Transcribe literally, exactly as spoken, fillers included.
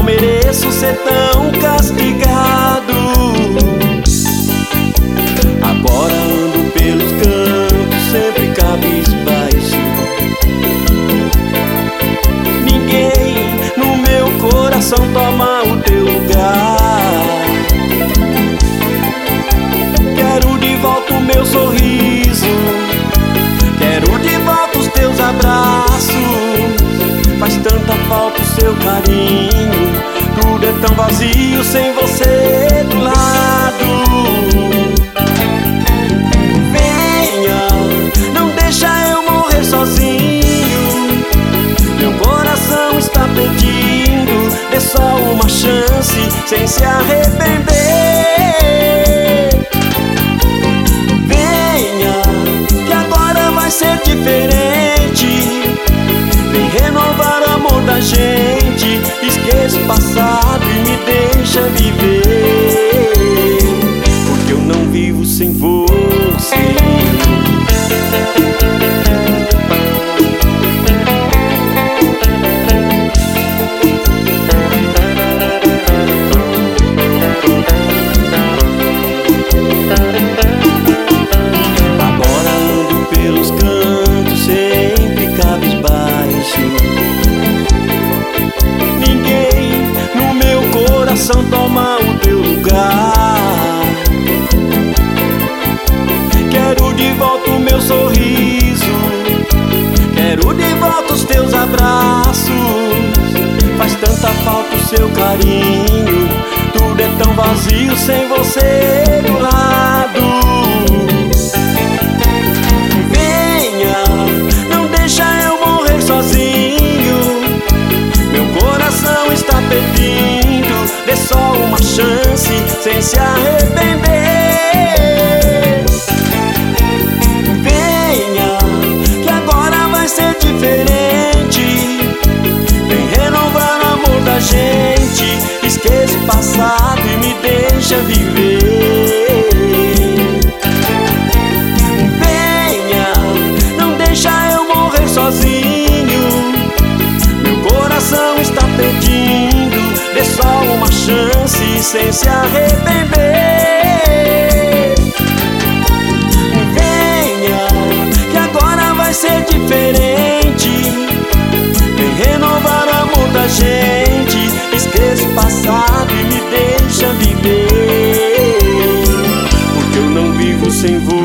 mereço ser tão castigado. Agora ando pelos cantos, sempre cabisbaixo. Ninguém no meu coração toma o teu lugar. Quero de volta o meu sorriso, quero de volta os teus abraços. Faz tanta falta o seu carinho, tudo é tão vazio sem você do lado. Venha, não deixa eu morrer sozinho. Meu coração está pedindo, dê só uma chance sem se arrepender. Venha, que agora vai ser diferente. Vem renovar o amor da gente. Esqueça o passado e me deixa viver, porque eu não vivo sem você. Agora ando pelos cantos, sempre cabisbaixo. Ninguém no meu coração toma o teu lugar. Quero de volta o meu sorriso, quero de volta os teus abraços. Faz tanta falta o seu carinho, tudo é tão vazio sem você do lado. Venha, não deixa eu morrer sozinho. Meu coração está pedindo, dê só uma chance sem se arrepender. Venha, que agora vai ser diferente. Vem renovar o amor da gente. Esqueça o passado e me deixa viver. Venha, não deixa eu morrer sozinho. Meu coração está pedindo, dê só uma chance sem se arrepender. Venha, que agora vai ser diferente. Vem renovar o amor da gente. Esqueça o passado e me deixa viver, porque eu não vivo sem você.